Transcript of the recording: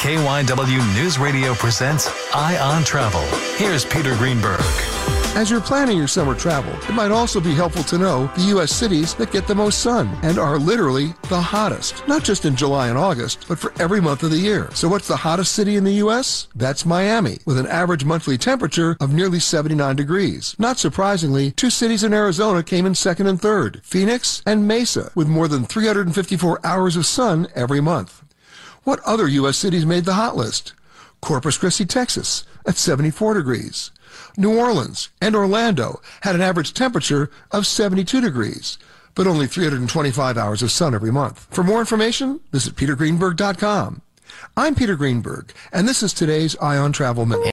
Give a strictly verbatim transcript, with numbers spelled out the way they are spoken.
K Y W News Radio presents Eye on Travel. Here's Peter Greenberg. As you're planning your summer travel, it might also be helpful to know the U S cities that get the most sun and are literally the hottest. Not just in July and August, but for every month of the year. So what's the hottest city in the U S? That's Miami, with an average monthly temperature of nearly seventy-nine degrees. Not surprisingly, two cities in Arizona came in second and third, Phoenix and Mesa, with more than three hundred fifty-four hours of sun every month. What other U S cities made the hot list? Corpus Christi, Texas, at seventy-four degrees. New Orleans and Orlando had an average temperature of seventy-two degrees, but only three hundred twenty-five hours of sun every month. For more information, visit peter greenberg dot com. I'm Peter Greenberg, and this is today's Eye on Travel Minute.